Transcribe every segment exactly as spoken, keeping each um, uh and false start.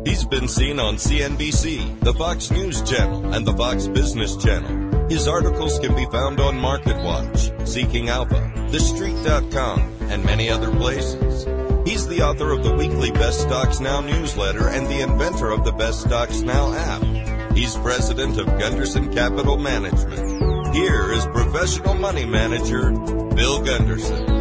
He's been seen on C N B C, the Fox News Channel, and the Fox Business Channel. His articles can be found on MarketWatch, Seeking Alpha, The Street dot com, and many other places. He's the author of the weekly Best Stocks Now newsletter and the inventor of the Best Stocks Now app. He's president of Gunderson Capital Management. Here is professional money manager, Bill Gunderson.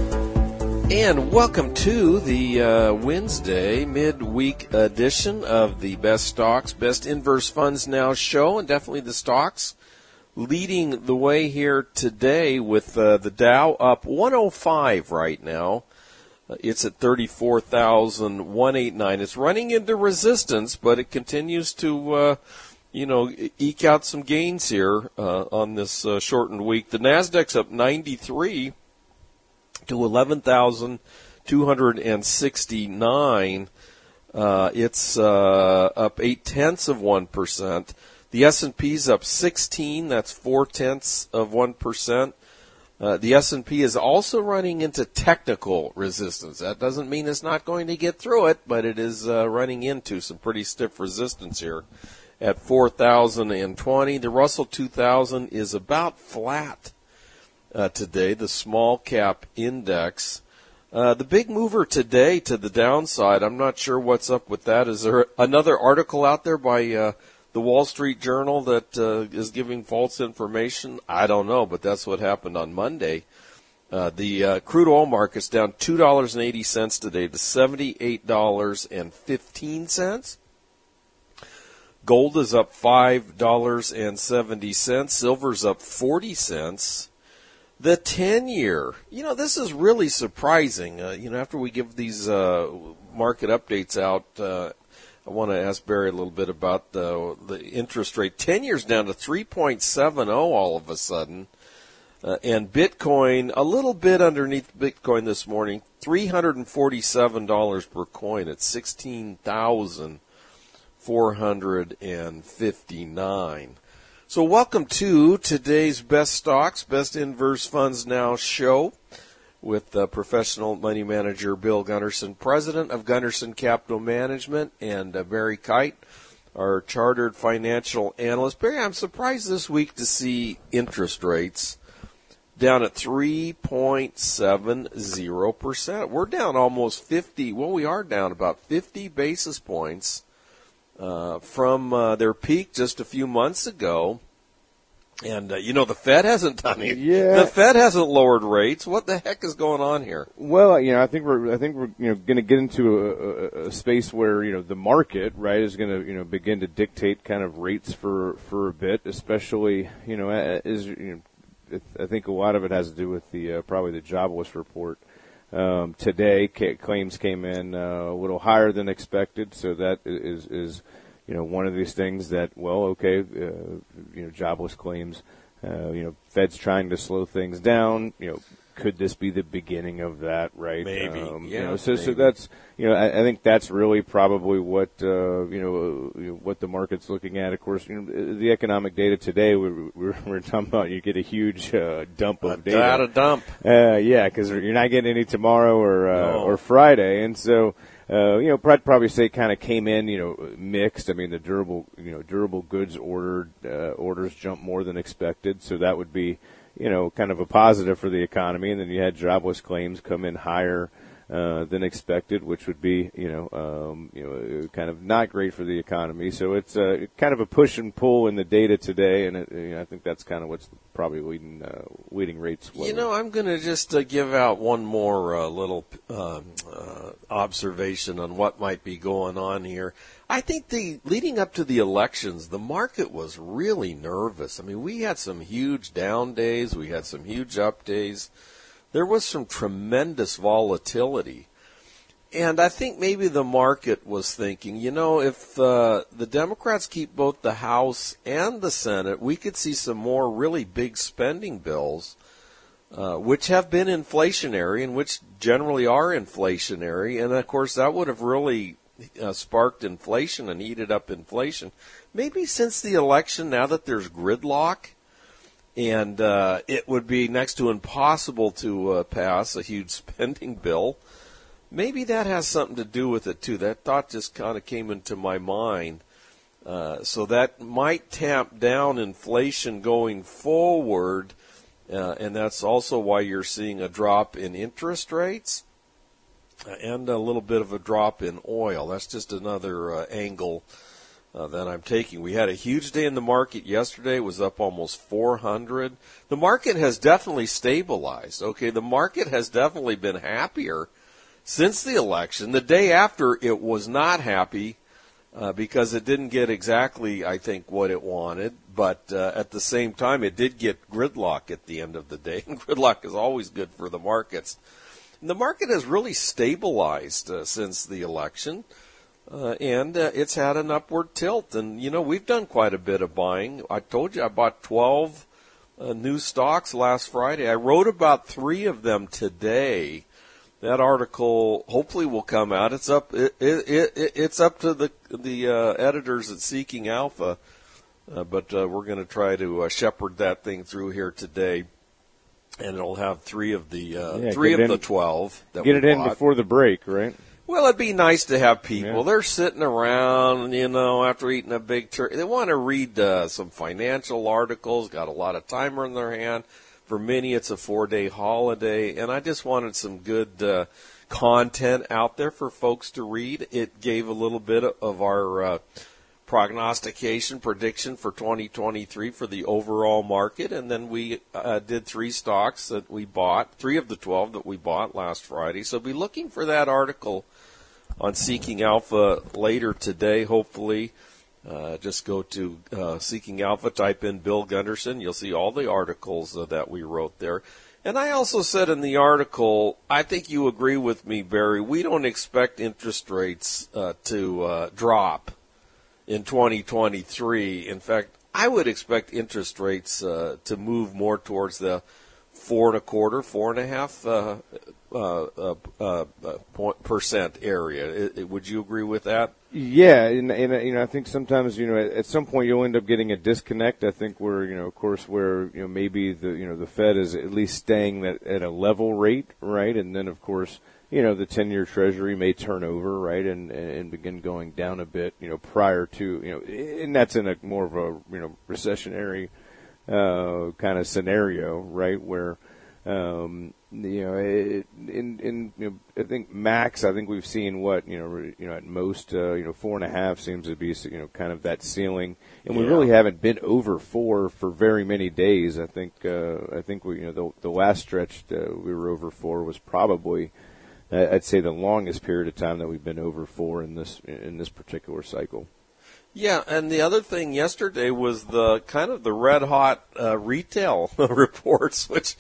And welcome to the uh, Wednesday midweek edition of the Best Stocks, Best Inverse Funds Now show, and definitely the stocks leading the way here today with uh, the Dow up one oh five right now. Uh, it's at thirty-four thousand one hundred eighty-nine. It's running into resistance, but it continues to, uh, you know, eke out some gains here uh, on this uh, shortened week. The Nasdaq's up ninety-three to eleven thousand two hundred sixty-nine. Uh, it's uh, up eight tenths of one percent. The S and P's up sixteen. That's four tenths of one percent. Uh, the S and P is also running into technical resistance. That doesn't mean it's not going to get through it, but it is uh, running into some pretty stiff resistance here at four thousand twenty. The Russell two thousand is about flat uh, today, the small cap index. Uh, the big mover today to the downside, I'm not sure what's up with that. Is there another article out there by uh, the Wall Street Journal that uh, is giving false information? I don't know, but that's what happened on Monday. Uh, the uh, crude oil market's down two dollars and eighty cents today to seventy-eight dollars and fifteen cents. Gold is up five dollars and seventy cents. Silver's up forty cents. The ten-year, you know, this is really surprising. Uh, you know, after we give these uh, market updates out, uh, I want to ask Barry a little bit about the, the interest rate. ten years down to three point seven oh all of a sudden. Uh, and Bitcoin, a little bit underneath Bitcoin this morning, three hundred forty-seven dollars per coin at sixteen thousand four hundred fifty-nine. So welcome to today's Best Stocks, Best Inverse Funds Now show with uh, professional money manager Bill Gunderson, president of Gunderson Capital Management, and uh, Barry Kite, our chartered financial analyst. Barry, I'm surprised this week to see interest rates down at three point seven zero percent. We're down almost fifty, well, we are down about fifty basis points Uh, from uh, their peak just a few months ago. And, uh, you know, the Fed hasn't done it. Yeah. The Fed hasn't lowered rates. What the heck is going on here? Well, you know, I think we're, I think we're, you know, going to get into a, a, a space where, you know, the market, right, is going to, you know, begin to dictate kind of rates for, for a bit, especially, you know, as, you know, I think a lot of it has to do with the, uh, probably the jobless report. Um, today, claims came in uh, a little higher than expected, so that is, is, you know, one of these things that, well, okay, uh, you know, jobless claims, uh, you know, Fed's trying to slow things down. You know, could this be the beginning of that, right? Maybe, um, yeah. You know, so, maybe. so that's, you know, I, I think that's really probably what, uh, you know, uh, you know, what the market's looking at. Of course, you know, the economic data today, we're, we're, we're talking about you get a huge uh, dump of a data. data dump. Uh, yeah, because you're not getting any tomorrow or uh, no. or Friday, and so uh, you know, I'd probably say kind of came in, you know, mixed. I mean, the durable, you know, durable goods ordered uh, orders jumped more than expected, so that would be, you know, kind of a positive for the economy. And then you had jobless claims come in higher uh, than expected, which would be, you know, um, you know, kind of not great for the economy. So it's uh, kind of a push and pull in the data today, and it, you know, I think that's kind of what's probably leading uh, leading rates lower. You know, I'm going to just uh, give out one more uh, little uh, uh, observation on what might be going on here. I think the leading up to the elections, the market was really nervous. I mean, we had some huge down days. We had some huge up days. There was some tremendous volatility. And I think maybe the market was thinking, you know, if uh, the Democrats keep both the House and the Senate, we could see some more really big spending bills, uh, which have been inflationary and which generally are inflationary. And, of course, that would have really uh, sparked inflation and heated up inflation. Maybe since the election, now that there's gridlock, and uh, it would be next to impossible to uh, pass a huge spending bill, maybe that has something to do with it, too. That thought just kind of came into my mind. Uh, so that might tamp down inflation going forward, uh, and that's also why you're seeing a drop in interest rates and a little bit of a drop in oil. That's just another uh, angle uh, that I'm taking. We had a huge day in the market yesterday. It was up almost four hundred. The market has definitely stabilized. Okay, the market has definitely been happier since the election. The day after, it was not happy. Uh, because it didn't get exactly, I think, what it wanted, but uh, at the same time, it did get gridlock at the end of the day, and gridlock is always good for the markets. And the market has really stabilized uh, since the election, uh, and uh, it's had an upward tilt. And, you know, we've done quite a bit of buying. I told you I bought twelve uh, new stocks last Friday. I wrote about three of them today. That article hopefully will come out. It's up. It, it, it, it's up to the the uh, editors at Seeking Alpha, uh, but uh, we're going to try to uh, shepherd that thing through here today, and it'll have three of the uh, yeah, three of in, the twelve. That get we it in bought. before the break, right? Well, it'd be nice to have people. Yeah. They're sitting around, you know, after eating a big turkey. They want to read uh, some financial articles. Got a lot of time in their hand. For many, it's a four-day holiday, and I just wanted some good uh, content out there for folks to read. It gave a little bit of our uh, prognostication, prediction for twenty twenty-three for the overall market, and then we uh, did three stocks that we bought, three of the twelve that we bought last Friday. So be looking for that article on Seeking Alpha later today, hopefully. Uh, just go to uh, Seeking Alpha, type in Bill Gunderson. You'll see all the articles uh, that we wrote there. And I also said in the article, I think you agree with me, Barry, we don't expect interest rates uh, to uh, drop in twenty twenty-three. In fact, I would expect interest rates uh, to move more towards the four and a quarter, four and a half uh, uh, uh, uh, point percent area. It, it, would you agree with that? Yeah, and, and you know, I think sometimes, you know, at, at some point you'll end up getting a disconnect. I think where, you know, of course, where, you know, maybe the, you know, the Fed is at least staying at, at a level rate, right? And then, of course, you know, the ten-year Treasury may turn over, right, and, and begin going down a bit, you know, prior to, you know, and that's in a more of a, you know, recessionary uh, kind of scenario, right, where, um, you know, it, in, in, you know, I think max, I think we've seen what, you know, you know, at most, uh, you know, four and a half seems to be, you know, kind of that ceiling. And we yeah. really haven't been over four for very many days. I think, uh, I think we, you know, the, the last stretch uh, we were over four was probably, uh, I'd say the longest period of time that we've been over four in this, in this particular cycle. Yeah, and the other thing yesterday was the kind of the red hot uh, retail reports, which,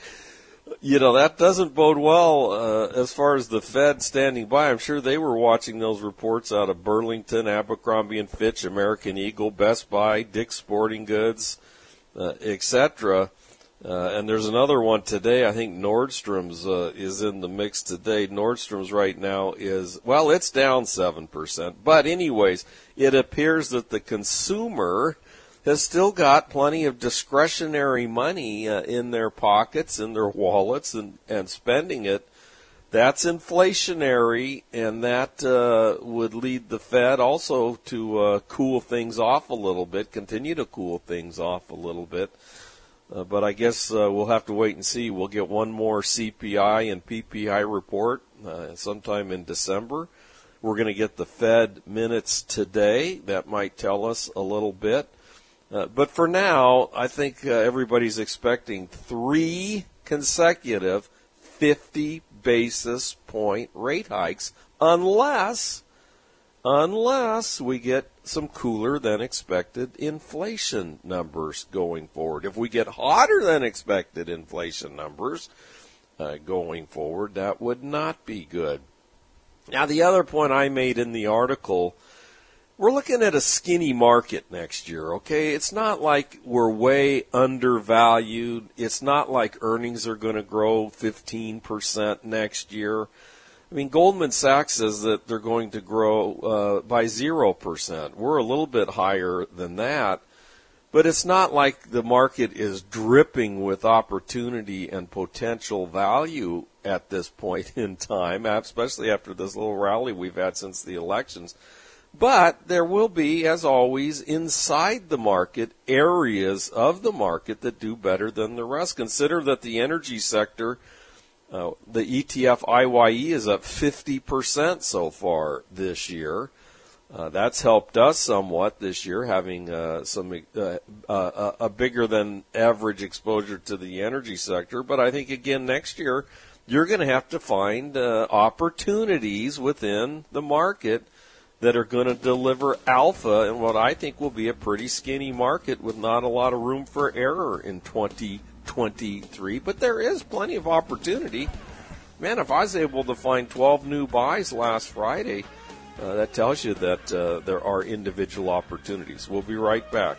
you know, that doesn't bode well uh, as far as the Fed standing by. I'm sure they were watching those reports out of Burlington, Abercrombie and Fitch, American Eagle, Best Buy, Dick's Sporting Goods, uh, et cetera. Uh, and there's another one today. I think Nordstrom's uh, is in the mix today. Nordstrom's right now is, well, it's down seven percent. But anyways, it appears that the consumer has still got plenty of discretionary money uh, in their pockets, in their wallets, and, and spending it. That's inflationary, and that uh, would lead the Fed also to uh, cool things off a little bit, continue to cool things off a little bit. Uh, but I guess uh, we'll have to wait and see. We'll get one more C P I and P P I report uh, sometime in December. We're going to get the Fed minutes today. That might tell us a little bit. Uh, but for now, I think uh, everybody's expecting three consecutive fifty basis point rate hikes unless, unless we get some cooler than expected inflation numbers going forward. If we get hotter than expected inflation numbers uh, going forward, that would not be good. Now, the other point I made in the article, we're looking at a skinny market next year, okay? It's not like we're way undervalued. It's not like earnings are going to grow fifteen percent next year. I mean, Goldman Sachs says that they're going to grow uh, by zero percent. We're a little bit higher than that. But it's not like the market is dripping with opportunity and potential value at this point in time, especially after this little rally we've had since the elections. But there will be, as always, inside the market, areas of the market that do better than the rest. Consider that the energy sector, uh, the E T F I Y E is up fifty percent so far this year. Uh, that's helped us somewhat this year, having uh, some uh, uh, a bigger than average exposure to the energy sector. But I think, again, next year, you're going to have to find uh, opportunities within the market that are going to deliver alpha in what I think will be a pretty skinny market with not a lot of room for error in twenty twenty-three. But there is plenty of opportunity. Man, if I was able to find twelve new buys last Friday, uh, that tells you that uh, there are individual opportunities. We'll be right back.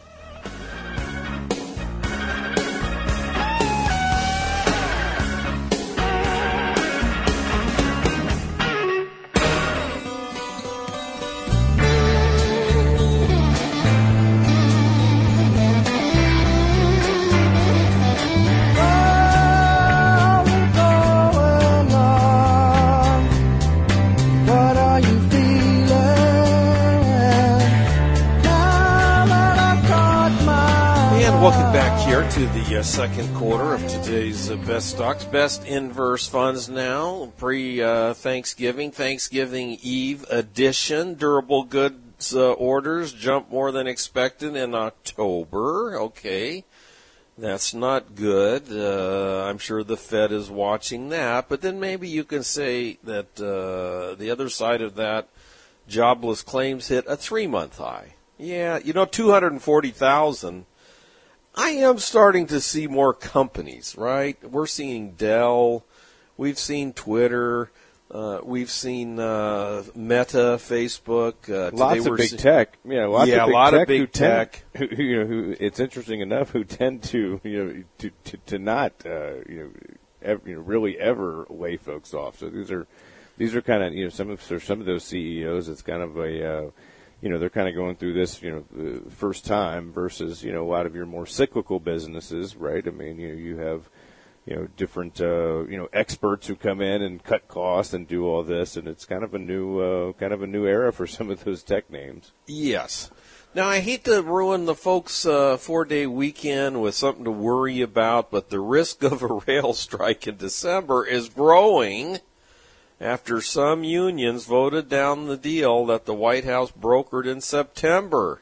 Welcome back here to the uh, second quarter of today's uh, Best Stocks, Best Inverse Funds now, pre-Thanksgiving, uh, Thanksgiving Eve edition. Durable goods uh, orders jumped more than expected in October. Okay, that's not good. Uh, I'm sure the Fed is watching that. But then maybe you can say that uh, the other side of that, jobless claims hit a three-month high. Yeah, you know, two hundred forty thousand. I am starting to see more companies, right? We're seeing Dell, we've seen Twitter, uh, we've seen uh, Meta, Facebook. Uh, lots of big see- tech, yeah, lots yeah, of big a lot tech of big who tech. Tend, who, you know, who it's interesting enough who tend to, you know, to to, to not, uh, you know, ever, you know, really ever lay folks off. So these are these are kind of, you know, some of for some of those C E Os, it's kind of a. Uh, You know, they're kind of going through this, you know, the first time versus, you know, a lot of your more cyclical businesses, right? I mean, you you have, you know, different, uh, you know, experts who come in and cut costs and do all this, and it's kind of a new, uh, kind of a new era for some of those tech names. Yes. Now, I hate to ruin the folks' uh, four-day weekend with something to worry about, but the risk of a rail strike in December is growing after some unions voted down the deal that the White House brokered in September.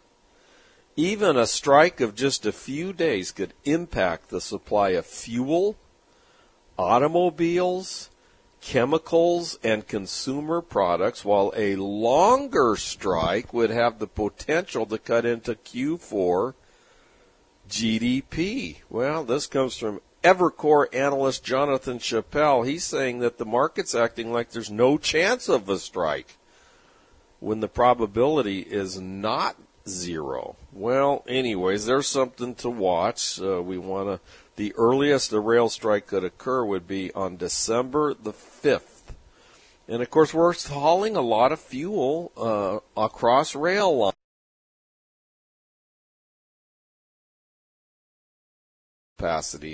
Even a strike of just a few days could impact the supply of fuel, automobiles, chemicals, and consumer products, while a longer strike would have the potential to cut into Q four G D P. Well, this comes from Evercore analyst Jonathan Chappell. He's saying that the market's acting like there's no chance of a strike when the probability is not zero. Well, anyways, there's something to watch. Uh, we want to. The earliest a rail strike could occur would be on December the fifth, and of course, we're hauling a lot of fuel uh, across rail lines. Capacity.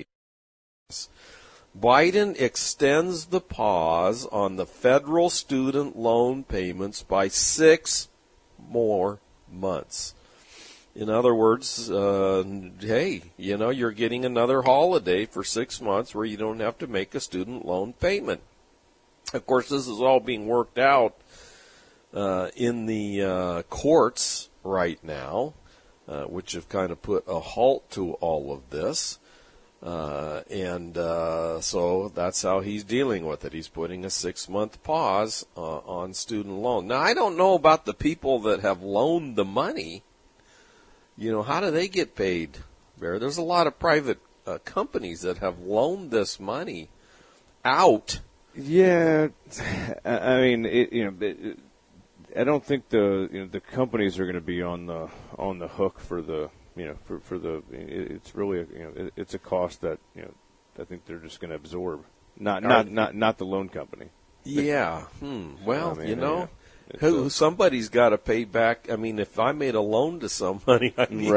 Biden extends the pause on the federal student loan payments by six more months. In other words, uh, hey, you know, you're getting another holiday for six months where you don't have to make a student loan payment. Of course, this is all being worked out uh, in the uh, courts right now, uh, which have kind of put a halt to all of this. Uh, and uh, so that's how he's dealing with it. He's putting a six-month pause uh, on student loan. Now, I don't know about the people that have loaned the money. You know, how do they get paid, Bear? There's a lot of private uh, companies that have loaned this money out. Yeah, I mean, it, you know, it, I don't think the you know the companies are going to be on the on the hook for the. You know, for for the it's really a, you know it, it's a cost that you know I think they're just going to absorb, not not not not the loan company. Yeah. Hmm. Well, I mean, you know, yeah. who somebody's got to pay back. I mean, if I made a loan to somebody, I mean, right.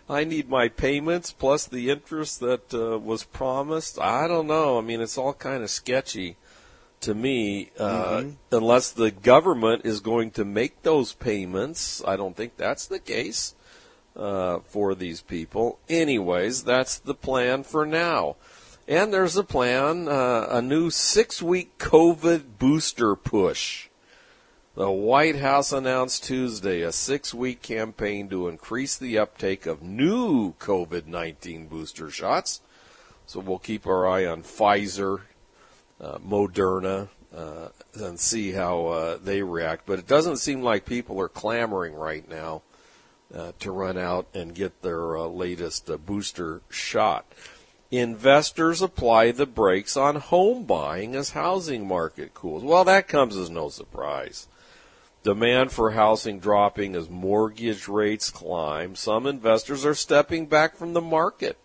I need my payments plus the interest that uh, was promised. I don't know. I mean, it's all kind of sketchy to me, uh, mm-hmm. unless the government is going to make those payments. I don't think that's the case uh, for these people. Anyways, that's the plan for now. And there's a plan, uh, a new six-week COVID booster push. The White House announced Tuesday a six-week campaign to increase the uptake of new COVID nineteen booster shots. So we'll keep our eye on Pfizer, uh, Moderna, uh, and see how uh, they react. But it doesn't seem like people are clamoring right now uh, to run out and get their uh, latest uh, booster shot. Investors apply the brakes on home buying as housing market cools. Well, that comes as no surprise. Demand for housing dropping as mortgage rates climb. Some investors are stepping back from the market.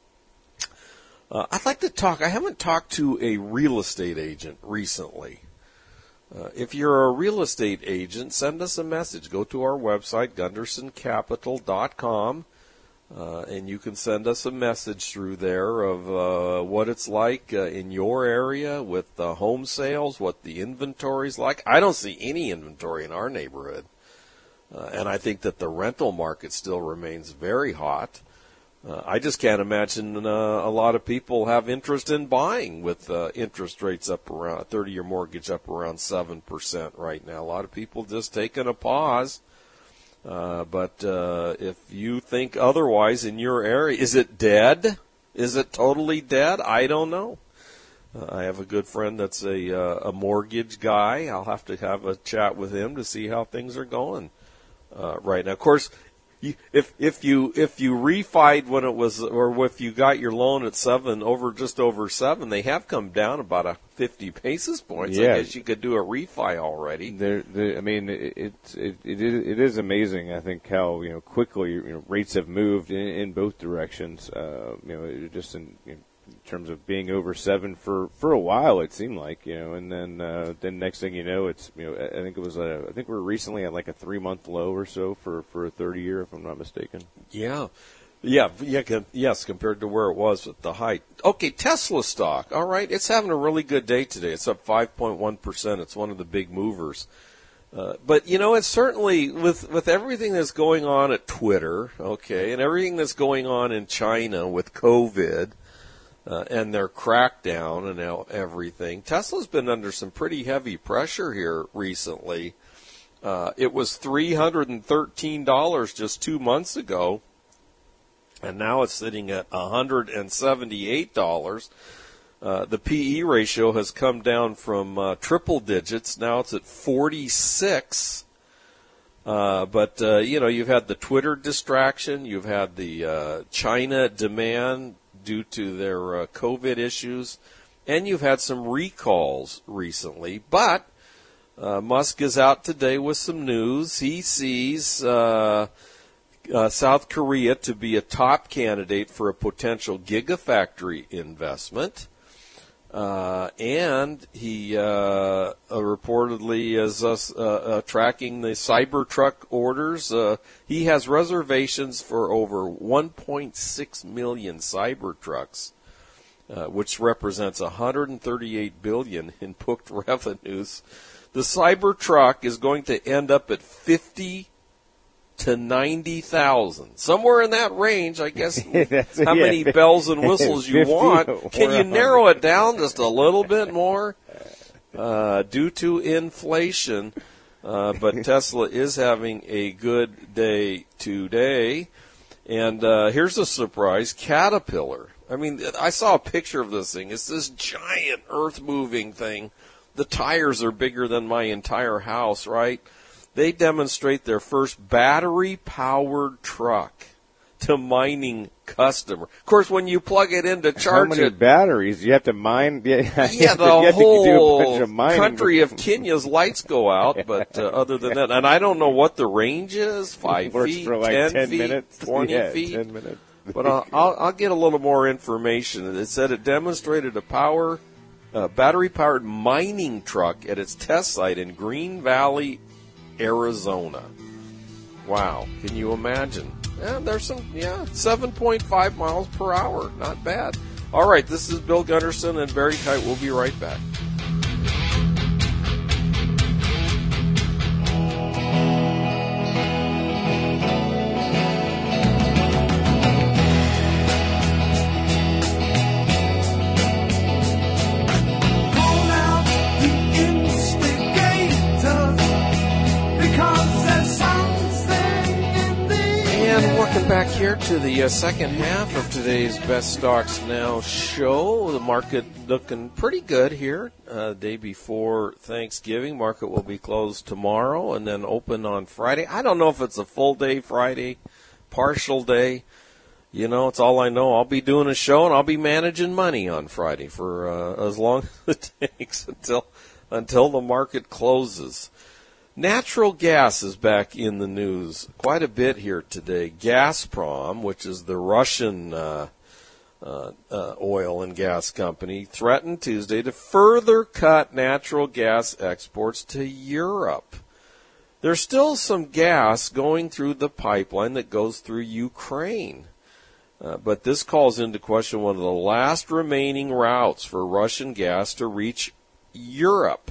Uh, I'd like to talk, I haven't talked to a real estate agent recently. Uh, if you're a real estate agent, send us a message. Go to our website, gunderson capital dot com. Uh, and you can send us a message through there of uh, what it's like uh, in your area with uh, home sales, what the inventory's like. I don't see any inventory in our neighborhood. Uh, and I think that the rental market still remains very hot. Uh, I just can't imagine uh, a lot of people have interest in buying with uh, interest rates up around, a thirty-year mortgage up around seven percent right now. A lot of people just taking a pause. Uh, but uh, if you think otherwise in your area, is it dead? Is it totally dead? I don't know. Uh, I have a good friend that's a uh, a mortgage guy. I'll have to have a chat with him to see how things are going uh, right now. Of course, you, if if you if you refied when it was, or if you got your loan at seven over just over seven, they have come down about a fifty basis points. Yeah. I guess you could do a refi already. There, I mean, it, it it it is, it is amazing. I think how you know quickly you know, rates have moved in, in both directions. Uh, you know, just in, in terms of being over seven for, for a while, it seemed like you know, and then uh, then next thing you know, it's you know, I think it was a, I think we're recently at like a three month low or so for for a thirty year, if I'm not mistaken. Yeah. Yeah, yeah, yes, compared to where it was at the height. Okay, Tesla stock. All right, it's having a really good day today. It's up five point one percent. It's one of the big movers. Uh, but, you know, it's certainly, with, with everything that's going on at Twitter, okay, and everything that's going on in China with COVID uh, and their crackdown and everything, Tesla's been under some pretty heavy pressure here recently. Uh, it was three hundred thirteen dollars just two months ago. And now it's sitting at one hundred seventy-eight dollars. Uh, the P E ratio has come down from uh, triple digits. Now it's at forty-six. Uh, but, uh, you know, you've had the Twitter distraction. You've had the uh, China demand due to their uh, COVID issues. And you've had some recalls recently. But uh, Musk is out today with some news. He sees... Uh, Uh, South Korea to be a top candidate for a potential gigafactory investment. Uh, and he uh, uh, reportedly is uh, uh, tracking the Cybertruck orders. Uh, he has reservations for over one point six million Cybertrucks, uh, which represents one hundred thirty-eight billion dollars in booked revenues. The Cybertruck is going to end up at fifty to ninety thousand, somewhere in that range. I guess how yeah, many bells and whistles you want. Can you narrow it down just a little bit more? Uh, due to inflation, uh, but Tesla is having a good day today. And uh, here's a surprise: Caterpillar. I mean, I saw a picture of this thing. It's this giant earth-moving thing. The tires are bigger than my entire house, right? They demonstrate their first battery-powered truck to mining customer. Of course, when you plug it in to charge How many it, batteries? You have to mine. Yeah, yeah, the you have whole to do a bunch of mining. country of Kenya's lights go out. But uh, other than that, and I don't know what the range is: five Works feet, for like ten, ten feet, minutes, twenty yeah, feet. ten minutes. But I'll, I'll, I'll get a little more information. It said it demonstrated a power, uh, battery-powered mining truck at its test site in Green Valley, Arizona. Wow. Can you imagine? Yeah, there's some, yeah, seven point five miles per hour. Not bad. All right, this is Bill Gunderson and Barry Kite. We'll be right back. Welcome back here to the uh, second half of today's Best Stocks Now show. The market looking pretty good here. Uh, day before Thanksgiving, market will be closed tomorrow and then open on Friday. I don't know if it's a full day Friday, partial day. You know, it's all I know. I'll be doing a show and I'll be managing money on Friday for uh, as long as it takes until until the market closes. Natural gas is back in the news quite a bit here today. Gazprom, which is the Russian uh, uh, uh, oil and gas company, threatened Tuesday to further cut natural gas exports to Europe. There's still some gas going through the pipeline that goes through Ukraine. Uh, but this calls into question one of the last remaining routes for Russian gas to reach Europe.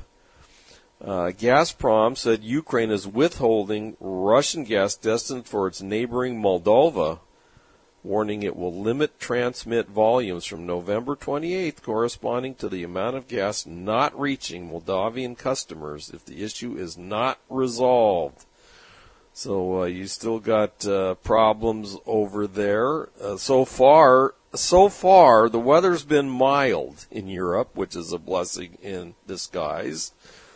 Uh, Gazprom said Ukraine is withholding Russian gas destined for its neighboring Moldova, warning it will limit transmit volumes from November twenty-eighth, corresponding to the amount of gas not reaching Moldovan customers if the issue is not resolved. So uh, you still got uh, problems over there. Uh, so far, so far, the weather's been mild in Europe, which is a blessing in disguise.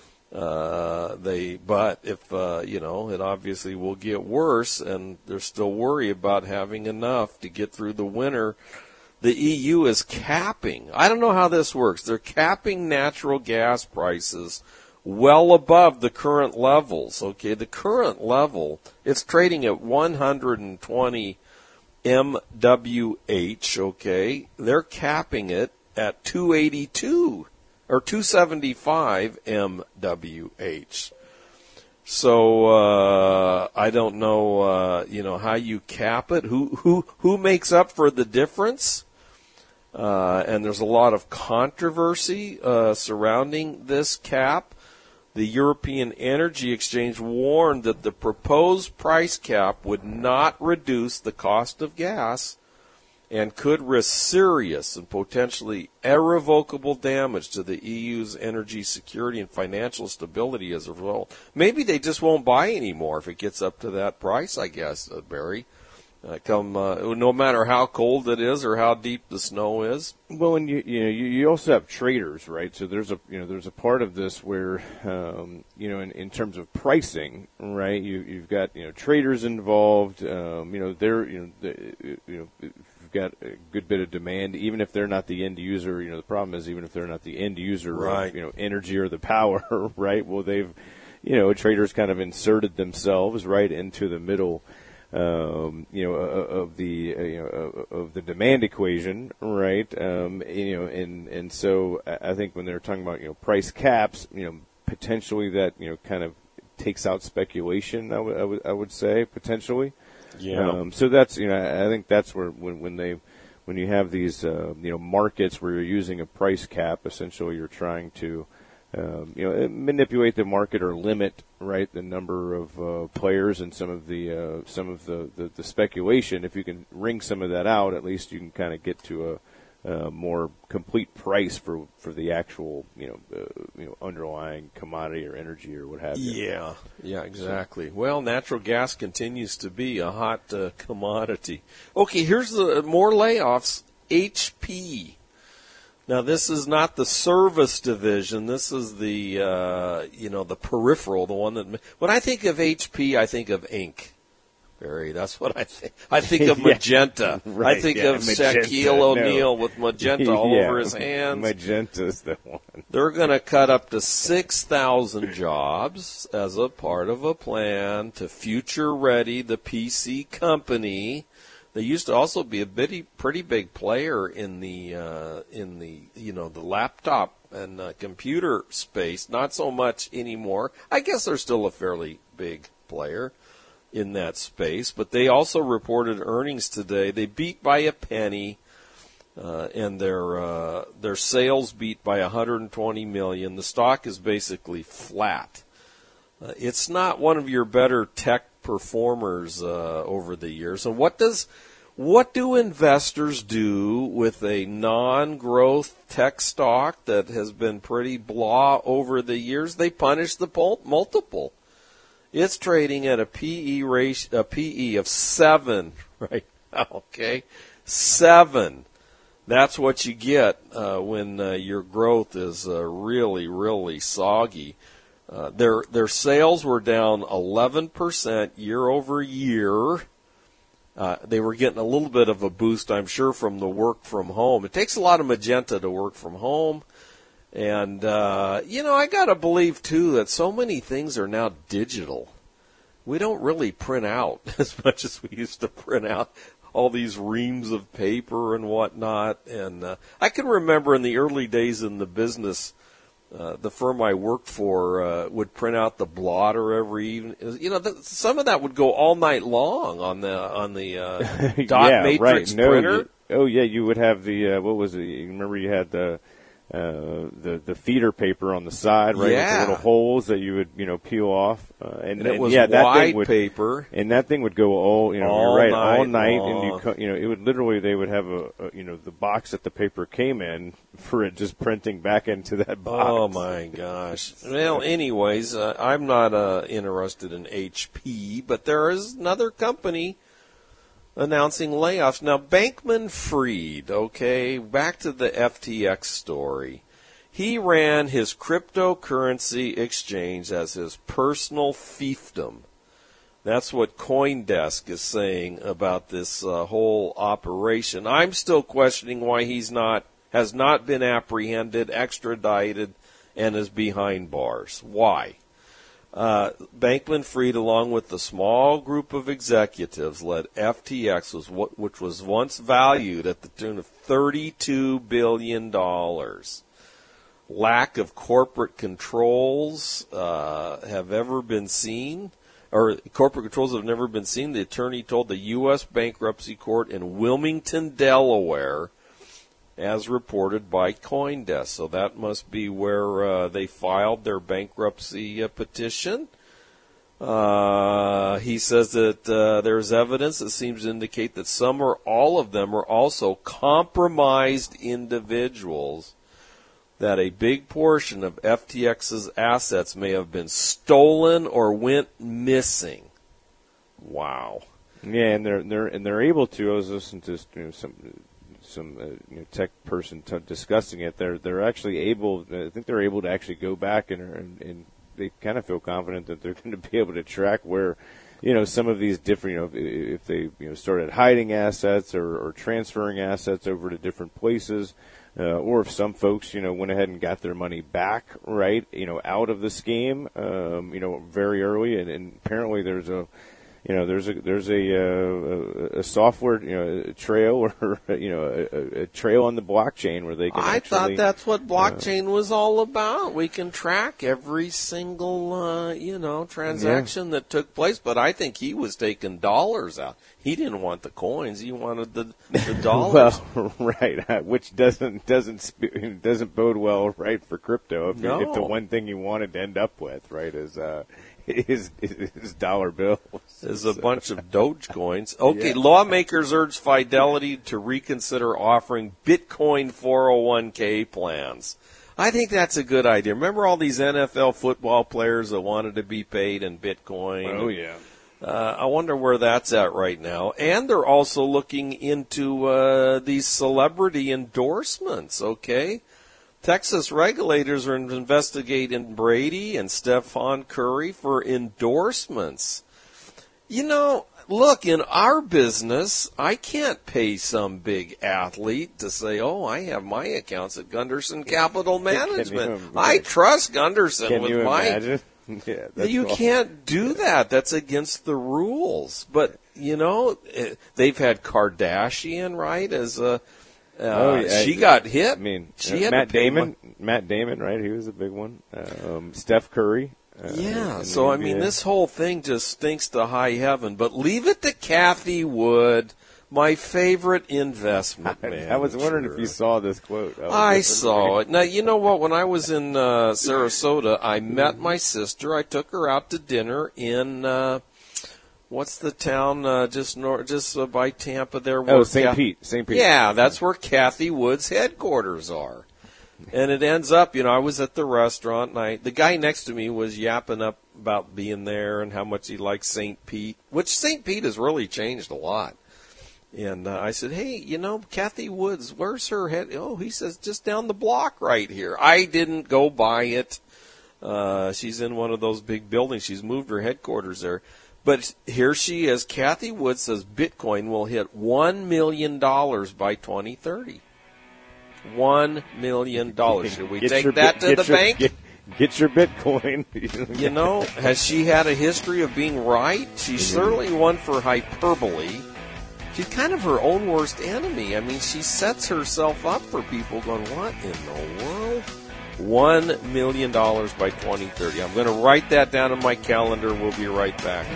Uh, they, but if, uh, you know, it obviously will get worse, and there's still worry about having enough to get through the winter. The E U is capping. I don't know how this works. They're capping natural gas prices well above the current levels. Okay, the current level, it's trading at one hundred twenty M W H. Okay, they're capping it at two eighty-two. Or two seventy-five M W H. So uh, I don't know, uh, you know, how you cap it. Who who who makes up for the difference? Uh, and there's a lot of controversy uh, surrounding this cap. The European Energy Exchange warned that the proposed price cap would not reduce the cost of gas and could risk serious and potentially irrevocable damage to the E U's energy security and financial stability as a result. Maybe they just won't buy anymore if it gets up to that price, I guess, uh, Barry. Uh, come, uh, no matter how cold it is or how deep the snow is. Well, and you you know you, you also have traders, right? So there's a you know there's a part of this where um, you know in, in terms of pricing, right? You you've got you know traders involved. Um, you know they're you know the, you know. You've got a good bit of demand, even if they're not the end user. You know, the problem is even if they're not the end user right. of, you know, energy or the power, right? Well, they've, you know, traders kind of inserted themselves right into the middle, um, you know, of the, uh, you know, of the demand equation, right? Um, you know, and, and so I think when they're talking about, you know, price caps, you know, potentially that, you know, kind of takes out speculation, I would, I would, I would say, potentially. Yeah. Um, so that's you know I think that's where when when they when you have these uh, you know markets where you're using a price cap, essentially you're trying to um, you know manipulate the market or limit right the number of uh, players and some of the uh, some of the, the, the speculation. If you can wring some of that out, at least you can kind of get to a, a more complete price for, for the actual you know uh, you know underlying commodity or energy or what have you. Yeah, yeah, exactly. Well, natural gas continues to be a hot uh, commodity. Okay, here's the more layoffs. H P. Now, this is not the service division. This is the uh, you know the peripheral, the one that. When I think of H P, I think of ink. Barry, that's what I think. I think of magenta. yeah, right, I think yeah, of magenta, Shaquille O'Neal no. with magenta all yeah, over his hands. Magenta's the one. They're going to cut up to six thousand jobs as a part of a plan to future-ready the P C company. They used to also be a bitty, pretty big player in the uh, in the you know the laptop and uh, computer space. Not so much anymore. I guess they're still a fairly big player in that space. But they also reported earnings today. They beat by a penny, uh, and their uh, their sales beat by one hundred twenty million dollars. The stock is basically flat. Uh, it's not one of your better tech performers uh, over the years. And what does what do investors do with a non-growth tech stock that has been pretty blah over the years? They punish the pol- multiple. It's trading at a P E ratio, a P E of seven right now. Okay, seven. That's what you get uh, when uh, your growth is uh, really, really soggy. Uh, their their sales were down eleven percent year over year. Uh, they were getting a little bit of a boost, I'm sure, from the work from home. It takes a lot of magenta to work from home. And, uh, you know, I got to believe, too, that so many things are now digital. We don't really print out as much as we used to print out all these reams of paper and whatnot. And uh, I can remember in the early days in the business, Uh, the firm I worked for uh, would print out the blotter every evening. You know, th- some of that would go all night long on the on the uh, dot yeah, matrix right. No, printer. you, oh yeah, you would have the uh, what was it? You remember you had the uh, the the feeder paper on the side, right? Yeah. With the little holes that you would you know peel off, uh, and, and it and, was yeah, that wide thing would, paper, and that thing would go all you know all you're right night all night, long. and you co- you know it would literally they would have a, a you know the box that the paper came in for it just printing back into that box. Oh my gosh! Well, anyways, uh, I'm not uh, interested in H P, but there is another company announcing layoffs. Now, Bankman-Fried, okay, back to the F T X story. He ran his cryptocurrency exchange as his personal fiefdom. That's what CoinDesk is saying about this uh, whole operation. I'm still questioning why he's not has not been apprehended, extradited, and is behind bars. Why? Uh, Bankman-Fried, along with the small group of executives, led F T X, was what, which was once valued at the tune of thirty-two billion dollars. Lack of corporate controls uh, have ever been seen, or corporate controls have never been seen. The attorney told the U S Bankruptcy Court in Wilmington, Delaware, as reported by CoinDesk. So that must be where uh, they filed their bankruptcy uh, petition. Uh, he says that uh, there's evidence that seems to indicate that some or all of them are also compromised individuals, that a big portion of F T X's assets may have been stolen or went missing. Wow. Yeah, and they're they're and they're able to. I was listening to you know, some some uh, you know, tech person t- discussing it. They're they're actually able. I think they're able to actually go back and and, and they kind of feel confident that they're going to be able to track where, you know, some of these different. You know, if, if they you know started hiding assets or, or transferring assets over to different places. Uh, or if some folks, you know, went ahead and got their money back, right, you know, out of the scheme, um, you know, very early, and, and apparently there's a, you know, there's a there's a uh, a, a software, you know, a trail or you know a, a trail on the blockchain where they can. I actually, thought that's what blockchain uh, was all about. We can track every single, uh, you know, transaction yeah. that took place. But I think he was taking dollars out. He didn't want the coins. He wanted the, the dollars. Well, right, which doesn't doesn't doesn't bode well, right, for crypto. If, no. if the one thing you wanted to end up with, right, is uh, is, is dollar bills. Is a bunch of Dogecoins. Okay, yeah. Lawmakers urge Fidelity to reconsider offering Bitcoin four oh one k plans. I think that's a good idea. Remember all these N F L football players that wanted to be paid in Bitcoin? Oh, yeah. Uh, I wonder where that's at right now. And they're also looking into uh, these celebrity endorsements, okay? Texas regulators are investigating Brady and Stephon Curry for endorsements. You know, look, in our business, I can't pay some big athlete to say, oh, I have my accounts at Gunderson Capital Management. You, I trust Gunderson can with you my... Imagine? Yeah, that's you cool. can't do that. That's against the rules. But, you know, they've had Kardashian, right, as a... Uh, oh, yeah, she I, got hit. I mean, she uh, had Matt to pay Damon, one. Matt Damon, right? He was a big one. Um, Steph Curry, Uh, yeah, in so the I mean, N B A. this whole thing just stinks to high heaven. But leave it to Kathy Wood, my favorite investment manager. I was wondering if you saw this quote. I saw it. Now, you know what? When I was in uh, Sarasota, I met my sister. I took her out to dinner in uh, what's the town uh, just north, just uh, by Tampa there? Oh, Saint Pete. Saint Pete. Yeah, that's where Kathy Wood's headquarters are. And it ends up, you know, I was at the restaurant, and I, the guy next to me was yapping up about being there and how much he likes Saint Pete, which Saint Pete has really changed a lot. And uh, I said, hey, you know, Kathy Woods, where's her head? Oh, he says, just down the block right here. I didn't go by it. Uh, she's in one of those big buildings. She's moved her headquarters there. But here she is. Kathy Woods says Bitcoin will hit one million dollars by twenty thirty. One million dollars. Should we Get take your that bit- to get the your- bank? Get, get your Bitcoin. You know, has she had a history of being right? She's certainly one for hyperbole. She's kind of her own worst enemy. I mean, she sets herself up for people going, what in the world? One million dollars by twenty thirty. I'm going to write that down on my calendar. We'll be right back.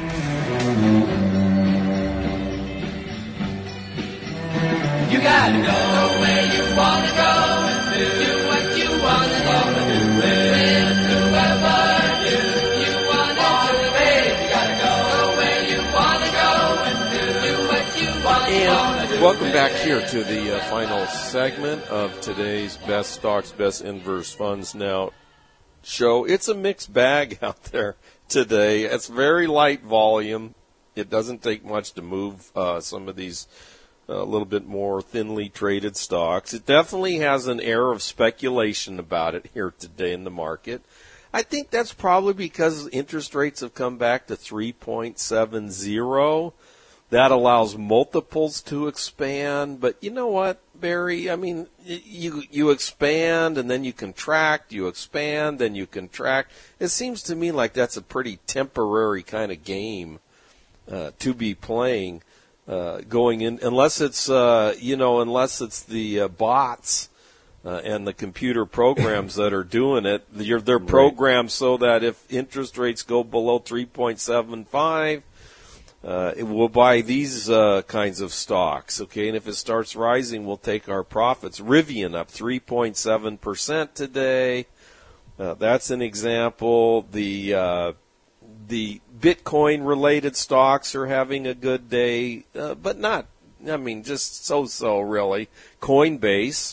You gotta go where you wanna go and do what you wanna do and do whoever you, you wanna do, babe. You gotta go where you wanna go and do what you wanna do. And welcome back here to the uh, final segment of today's Best Stocks, Best Inverse Funds Now show. It's a mixed bag out there today. It's very light volume. It doesn't take much to move uh, some of these a little bit more thinly traded stocks. It definitely has an air of speculation about it here today in the market. I think that's probably because interest rates have come back to three point seven zero. That allows multiples to expand. But you know what, Barry? I mean, you you expand and then you contract, you expand, then you contract. It seems to me like that's a pretty temporary kind of game uh, to be playing. Uh, going in, unless it's uh, you know, unless it's the uh, bots uh, and the computer programs that are doing it. They're, they're programmed so that if interest rates go below three point seven five, uh, it will buy these uh, kinds of stocks. Okay, and if it starts rising, we'll take our profits. Rivian up three point seven percent today. Uh, that's an example. The uh, the Bitcoin-related stocks are having a good day, uh, but not, I mean, just so-so, really. Coinbase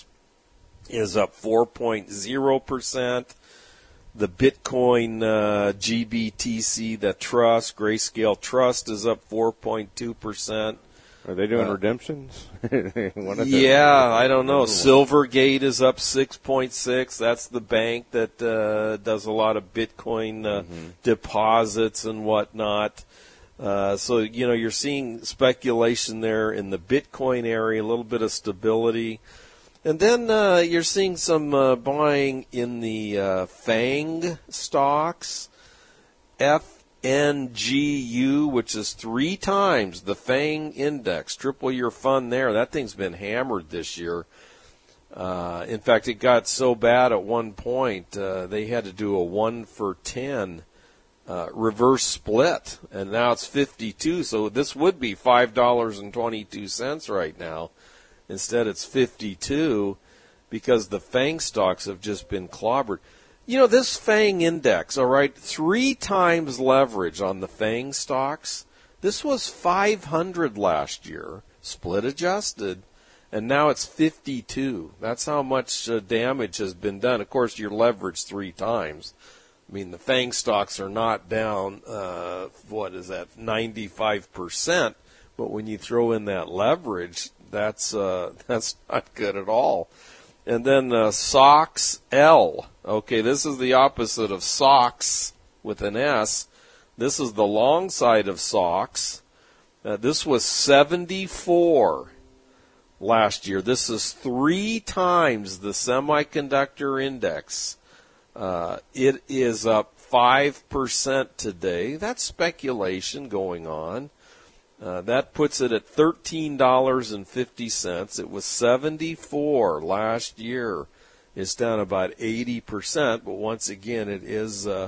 is up four point zero percent. The Bitcoin uh, G B T C, the trust, Grayscale Trust, is up four point two percent. Are they doing Uh, redemptions? Yeah, I don't know. Silvergate is up six point six. That's the bank that uh, does a lot of Bitcoin uh, Mm-hmm. deposits and whatnot. Uh, so, you know, you're seeing speculation there in the Bitcoin area, a little bit of stability. And then uh, you're seeing some uh, buying in the uh, FANG stocks. F N G U, which is three times the FANG index. Triple your fund there. That thing's been hammered this year. Uh, in fact, it got so bad at one point uh, they had to do a one for ten uh, reverse split, and now it's fifty-two. So this would be five dollars and twenty-two cents right now. Instead, it's fifty-two because the FANG stocks have just been clobbered. You know, this FANG index, all right, three times leverage on the FANG stocks. This was five hundred last year, split adjusted, and now it's fifty-two. That's how much uh, damage has been done. Of course, you're leveraged three times. I mean, the FANG stocks are not down, uh, what is that, ninety-five percent, but when you throw in that leverage, that's uh, that's not good at all. And then uh, S O X L. Okay, this is the opposite of S O X with an S. This is the long side of S O X. Uh, this was seventy-four last year. This is three times the semiconductor index. Uh, it is up five percent today. That's speculation going on. Uh, that puts it at thirteen dollars and fifty cents. It was seventy-four last year. It's down about eighty percent, but once again, it is uh,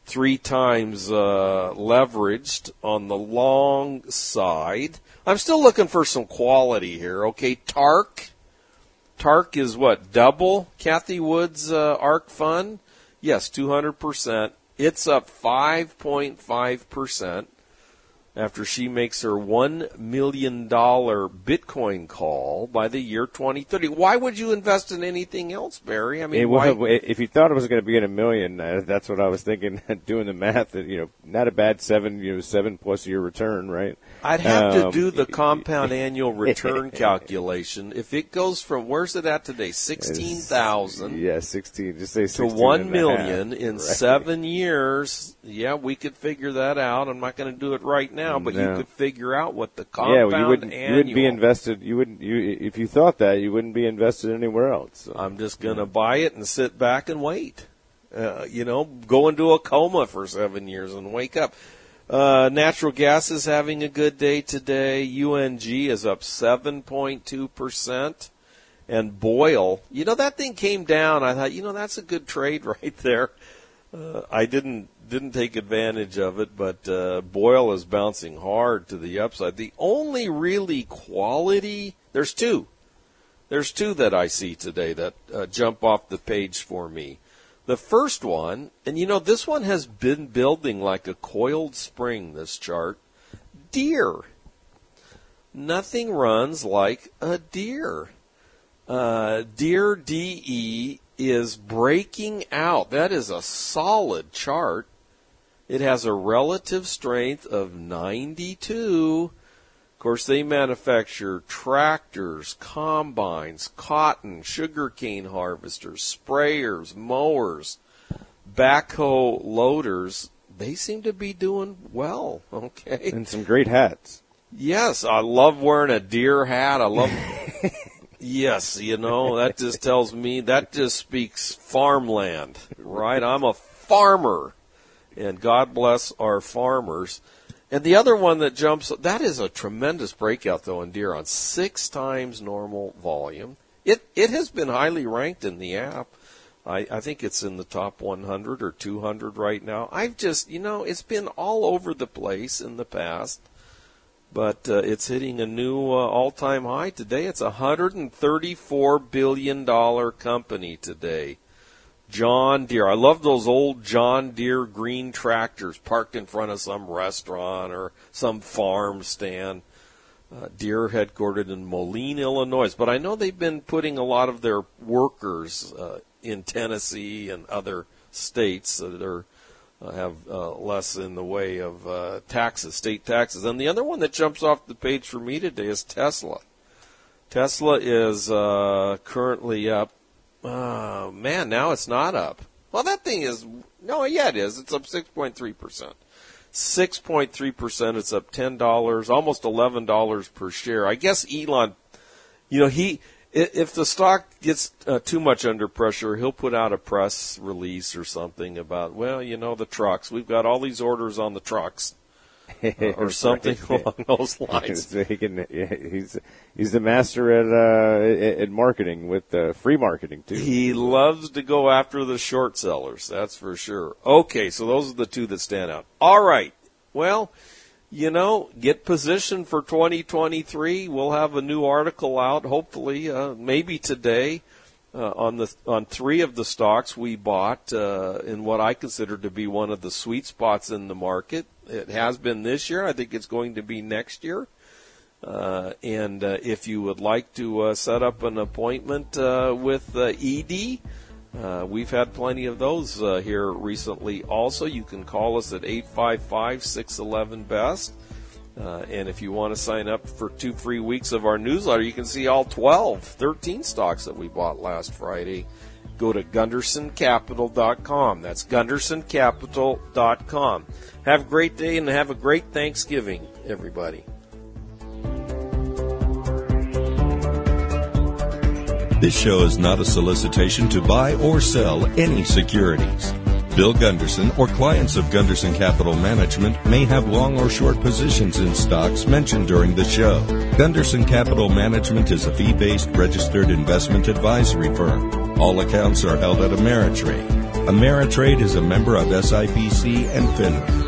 three times uh, leveraged on the long side. I'm still looking for some quality here. Okay, Tark. Tark is what, double Kathy Wood's uh, ARK fund? Yes, two hundred percent. It's up five point five percent after she makes her one million dollars Bitcoin call by the year twenty thirty. Why would you invest in anything else, Barry? I mean, It why? was- if you thought it was going to be in a million, uh, that's what I was thinking, doing the math. That, you know, not a bad seven, you know, seven plus year return, right? I'd have to Um, do the compound annual return calculation. If it goes from, where's it at today, sixteen thousand Yeah, sixteen. Just say to sixteen one and a million half, in right? seven years, yeah, we could figure that out. I'm not going to do it right now, but you No. could figure out what the Yeah, compound well, you wouldn't. annual. You wouldn't be invested. You wouldn't. You if you thought that, you wouldn't be invested anywhere else. So. I'm just going to buy it and sit back and wait. Uh, you know, go into a coma for seven years and wake up. Uh, natural gas is having a good day today. U N G is up seven point two percent. And Boyle, you know, that thing came down. I thought, you know, that's a good trade right there. Uh, I didn't didn't take advantage of it, but uh, Boyle is bouncing hard to the upside. The only really quality, there's two. There's two that I see today that uh, jump off the page for me. The first one, and you know, this one has been building like a coiled spring, this chart. Deere. Nothing runs like a deer. Uh, Deere D E is breaking out. That is a solid chart. It has a relative strength of ninety-two. Of course, they manufacture tractors, combines, cotton, sugarcane harvesters, sprayers, mowers, backhoe loaders. They seem to be doing well, okay? And some great hats. Yes, I love wearing a deer hat. I love... Yes, you know, that just tells me, that just speaks farmland, right? I'm a farmer, and God bless our farmers. And the other one that jumps, that is a tremendous breakout, though, in Deere on six times normal volume. It it has been highly ranked in the app. I, I think it's in the top one hundred or two hundred right now. I've just, you know, it's been all over the place in the past, but uh, it's hitting a new uh, all-time high today. It's a one hundred thirty-four billion dollars company today. John Deere. I love those old John Deere green tractors parked in front of some restaurant or some farm stand. Uh, Deere headquartered in Moline, Illinois. But I know they've been putting a lot of their workers uh, in Tennessee and other states that are uh, have uh, less in the way of uh, taxes, state taxes. And the other one that jumps off the page for me today is Tesla. Tesla is uh, currently up. Uh, man, now it's not up. Well, that thing is, no, yeah, it is. It's up six point three percent. six point three percent. It's up ten dollars, almost eleven dollars per share. I guess Elon, you know, he, if the stock gets uh, too much under pressure, he'll put out a press release or something about, well, you know, the trucks. We've got all these orders on the trucks. Uh, or something along those lines. So he can, yeah, he's he's the master at uh, at marketing with uh, free marketing too. He loves to go after the short sellers, that's for sure. Okay, so those are the two that stand out. All right, well, you know, get positioned for twenty twenty-three. We'll have a new article out, hopefully, uh, maybe today, uh, on the on three of the stocks we bought uh, in what I consider to be one of the sweet spots in the market. It has been this year. I think it's going to be next year. Uh, and uh, if you would like to uh, set up an appointment uh, with uh, E D, uh, we've had plenty of those uh, here recently. Also, you can call us at eight five five, six one one, B E S T. Uh, and if you want to sign up for two free weeks of our newsletter, you can see all twelve, thirteen stocks that we bought last Friday. Go to Gunderson Capital dot com. That's Gunderson Capital dot com. Have a great day and have a great Thanksgiving, everybody. This show is not a solicitation to buy or sell any securities. Bill Gunderson or clients of Gunderson Capital Management may have long or short positions in stocks mentioned during the show. Gunderson Capital Management is a fee-based registered investment advisory firm. All accounts are held at Ameritrade. Ameritrade is a member of S I P C and FINRA.